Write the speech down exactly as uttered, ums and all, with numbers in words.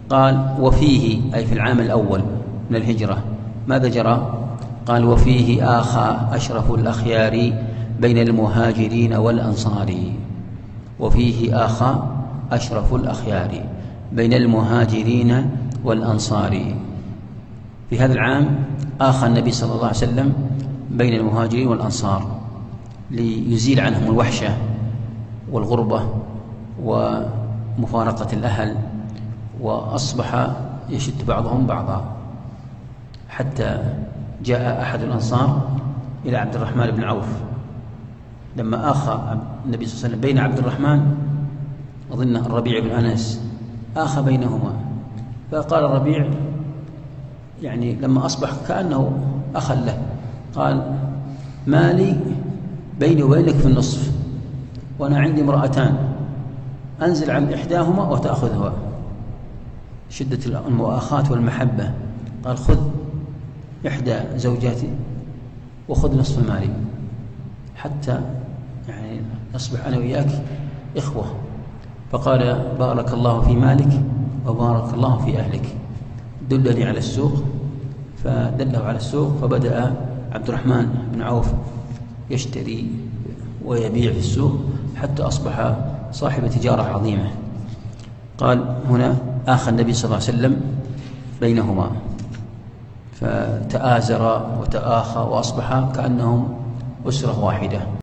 قال وفيه أي في العام الأول من الهجرة ماذا جرى؟ قال وفيه آخى أشرف الأخيار بين المهاجرين والأنصار. وفيه آخى أشرف الأخيار بين المهاجرين والأنصار. في هذا العام آخى النبي صلى الله عليه وسلم بين المهاجرين والأنصار ليزيل عنهم الوحشة والغربة ومفارقة الأهل، وأصبح يشد بعضهم بعضا، حتى جاء أحد الأنصار إلى عبد الرحمن بن عوف لما آخى النبي صلى الله عليه وسلم بين عبد الرحمن أظن الربيع بن أنس آخى بينهما، فقال الربيع يعني لما أصبح كأنه أخا له قال ما لي بيني وبينك في النصف وأنا عندي امرأتان أنزل عن إحداهما وتأخذها، شدة المؤاخاة والمحبة. قال خذ إحدى زوجاتي وخذ نصف مالي حتى يعني نصبح أنا وإياك إخوة. فقال بارك الله في مالك وبارك الله في أهلك، دلني على السوق. فدله على السوق، فبدأ عبد الرحمن بن عوف يشتري ويبيع في السوق حتى أصبح صاحب تجارة عظيمة. قال هنا آخى النبي صلى الله عليه وسلم بينهما فتآزر وتآخى وأصبح كأنهم أسرة واحدة.